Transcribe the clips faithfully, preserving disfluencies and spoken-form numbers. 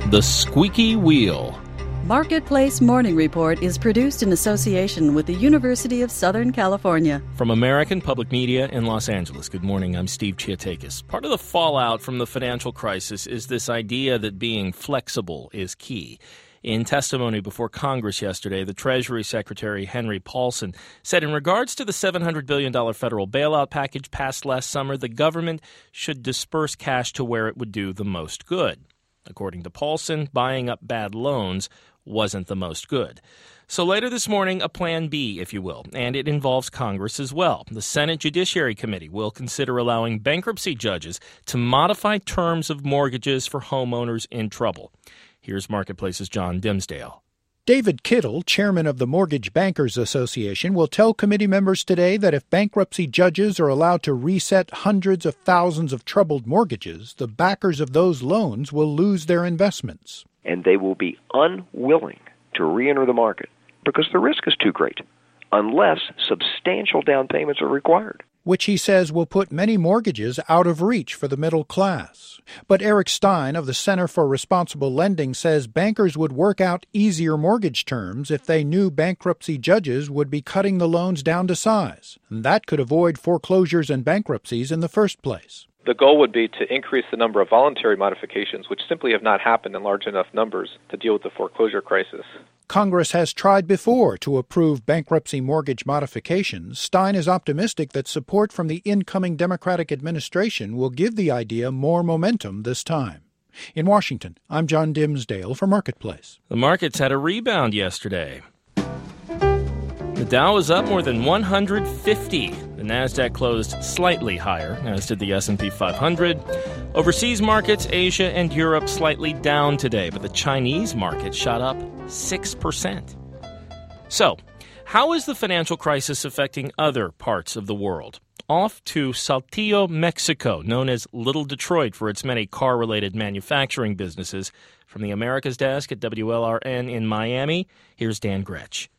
The Squeaky Wheel. Marketplace Morning Report is produced in association with the University of Southern California. From American Public Media in Los Angeles, good morning, I'm Steve Chiatakis. Part of the fallout from the financial crisis is this idea that being flexible is key. In testimony before Congress yesterday, the Treasury Secretary Henry Paulson said in regards to the seven hundred billion dollars federal bailout package passed last summer, the government should disperse cash to where it would do the most good. According to Paulson, buying up bad loans wasn't the most good. So later this morning, a plan B, if you will, and it involves Congress as well. The Senate Judiciary Committee will consider allowing bankruptcy judges to modify terms of mortgages for homeowners in trouble. Here's Marketplace's John Dimsdale. David Kittle, chairman of the Mortgage Bankers Association, will tell committee members today that if bankruptcy judges are allowed to reset hundreds of thousands of troubled mortgages, the backers of those loans will lose their investments. And they will be unwilling to re-enter the market because the risk is too great, unless substantial down payments are required. Which he says will put many mortgages out of reach for the middle class. But Eric Stein of the Center for Responsible Lending says bankers would work out easier mortgage terms if they knew bankruptcy judges would be cutting the loans down to size. And that could avoid foreclosures and bankruptcies in the first place. The goal would be to increase the number of voluntary modifications, which simply have not happened in large enough numbers to deal with the foreclosure crisis. Congress has tried before to approve bankruptcy mortgage modifications. Stein is optimistic that support from the incoming Democratic administration will give the idea more momentum this time. In Washington, I'm John Dimsdale for Marketplace. The markets had a rebound yesterday. The Dow was up more than one hundred fifty. The Nasdaq closed slightly higher, as did the S and P five hundred. Overseas markets, Asia and Europe, slightly down today, but the Chinese market shot up six percent. So, how is the financial crisis affecting other parts of the world? Off to Saltillo, Mexico, known as Little Detroit for its many car-related manufacturing businesses. From the Americas Desk at W L R N in Miami, here's Dan Gretsch.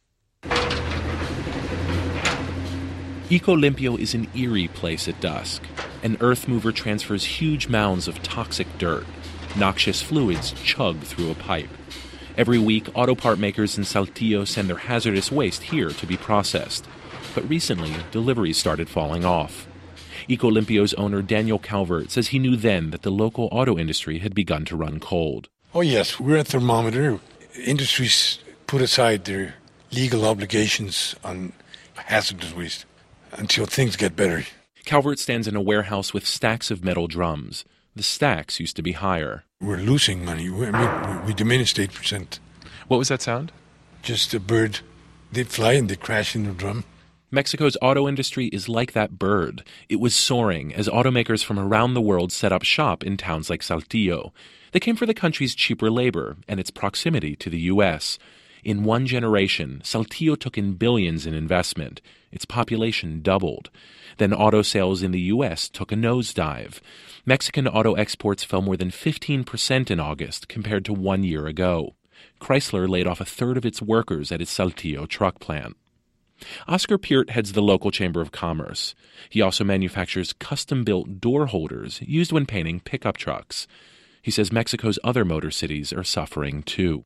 Ecolimpio is an eerie place at dusk. An earth mover transfers huge mounds of toxic dirt. Noxious fluids chug through a pipe. Every week, auto part makers in Saltillo send their hazardous waste here to be processed. But recently, deliveries started falling off. Ecolimpio's owner, Daniel Calvert, says he knew then that the local auto industry had begun to run cold. Oh, yes, we're a thermometer. Industries put aside their legal obligations on hazardous waste until things get better. Calvert stands in a warehouse with stacks of metal drums. The stacks used to be higher. We're losing money. We, I mean, we diminished eight percent. What was that sound? Just a bird. They'd fly and they'd crash in the drum. Mexico's auto industry is like that bird. It was soaring as automakers from around the world set up shop in towns like Saltillo. They came for the country's cheaper labor and its proximity to the U S In one generation, Saltillo took in billions in investment. Its population doubled. Then auto sales in the U S took a nosedive. Mexican auto exports fell more than fifteen percent in August compared to one year ago. Chrysler laid off a third of its workers at its Saltillo truck plant. Oscar Peart heads the local Chamber of Commerce. He also manufactures custom-built door holders used when painting pickup trucks. He says Mexico's other motor cities are suffering too.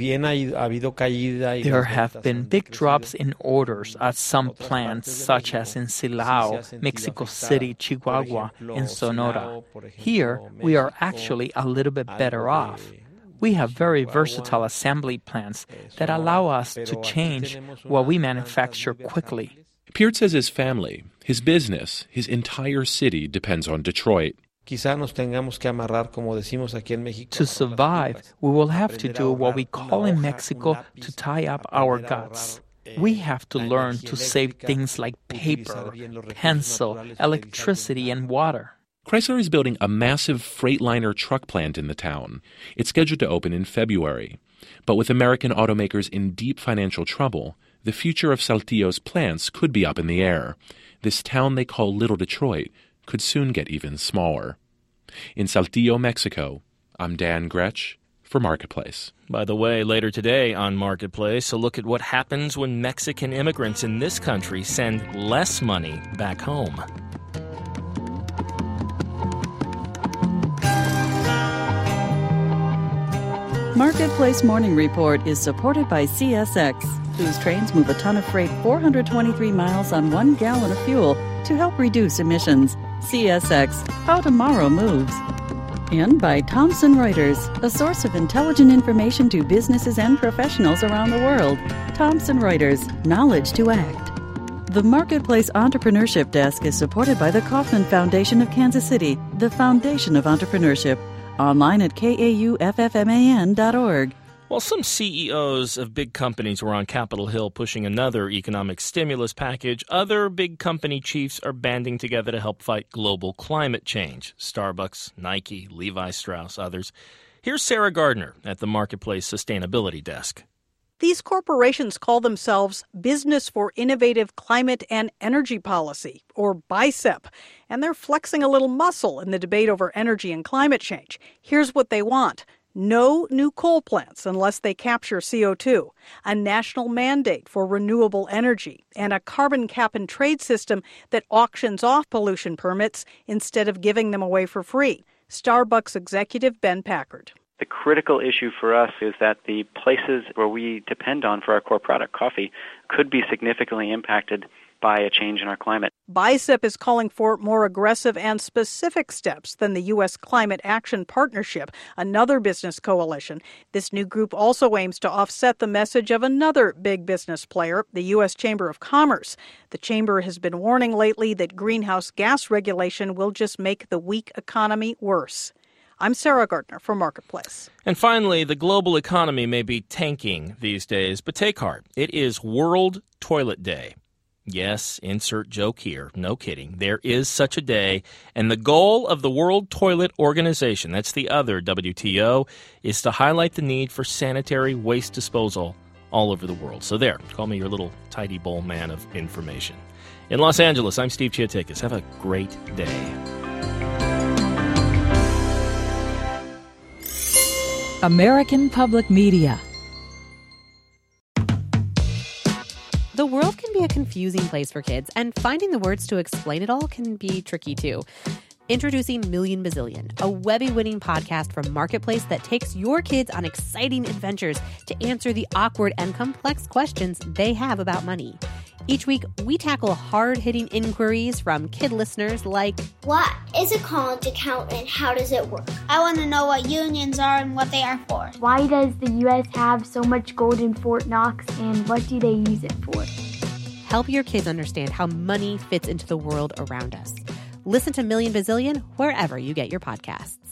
There have been big drops in orders at some plants, such as in Silao, Mexico City, Chihuahua, and Sonora. Here, we are actually a little bit better off. We have very versatile assembly plants that allow us to change what we manufacture quickly. Peart says his family, his business, his entire city depends on Detroit. To survive, we will have to do what we call in Mexico to tie up our guts. We have to learn to save things like paper, pencil, electricity, and water. Chrysler is building a massive Freightliner truck plant in the town. It's scheduled to open in February. But with American automakers in deep financial trouble, the future of Saltillo's plants could be up in the air. This town they call Little Detroit could soon get even smaller. In Saltillo, Mexico, I'm Dan Gretsch for Marketplace. By the way, later today on Marketplace, a look at what happens when Mexican immigrants in this country send less money back home. Marketplace Morning Report is supported by C S X, whose trains move a ton of freight four hundred twenty-three miles on one gallon of fuel to help reduce emissions. C S X, how tomorrow moves. And by Thomson Reuters, a source of intelligent information to businesses and professionals around the world. Thomson Reuters, knowledge to act. The Marketplace Entrepreneurship Desk is supported by the Kauffman Foundation of Kansas City, the foundation of entrepreneurship. Online at K A U F F M A N dot org. While some C E Os of big companies were on Capitol Hill pushing another economic stimulus package, other big company chiefs are banding together to help fight global climate change. Starbucks, Nike, Levi Strauss, others. Here's Sarah Gardner at the Marketplace Sustainability Desk. These corporations call themselves Business for Innovative Climate and Energy Policy, or BICEP, and they're flexing a little muscle in the debate over energy and climate change. Here's what they want. No new coal plants unless they capture C O two, a national mandate for renewable energy, and a carbon cap and trade system that auctions off pollution permits instead of giving them away for free. Starbucks executive Ben Packard. The critical issue for us is that the places where we depend on for our core product, coffee, could be significantly impacted by a change in our climate. BICEP is calling for more aggressive and specific steps than the U S Climate Action Partnership, another business coalition. This new group also aims to offset the message of another big business player, the U S Chamber of Commerce. The chamber has been warning lately that greenhouse gas regulation will just make the weak economy worse. I'm Sarah Gardner for Marketplace. And finally, the global economy may be tanking these days, but take heart. It is World Toilet Day. Yes, insert joke here. No kidding. There is such a day. And the goal of the World Toilet Organization, that's the other W T O, is to highlight the need for sanitary waste disposal all over the world. So there, call me your little tidy bowl man of information. In Los Angeles, I'm Steve Chiatakis. Have a great day. American Public Media. The world can be a confusing place for kids, and finding the words to explain it all can be tricky too. Introducing Million Bazillion, a Webby-winning podcast from Marketplace that takes your kids on exciting adventures to answer the awkward and complex questions they have about money. Each week, we tackle hard-hitting inquiries from kid listeners like, what is a college account and how does it work? I want to know what unions are and what they are for. Why does the U S have so much gold in Fort Knox and what do they use it for? Help your kids understand how money fits into the world around us. Listen to Million Bazillion wherever you get your podcasts.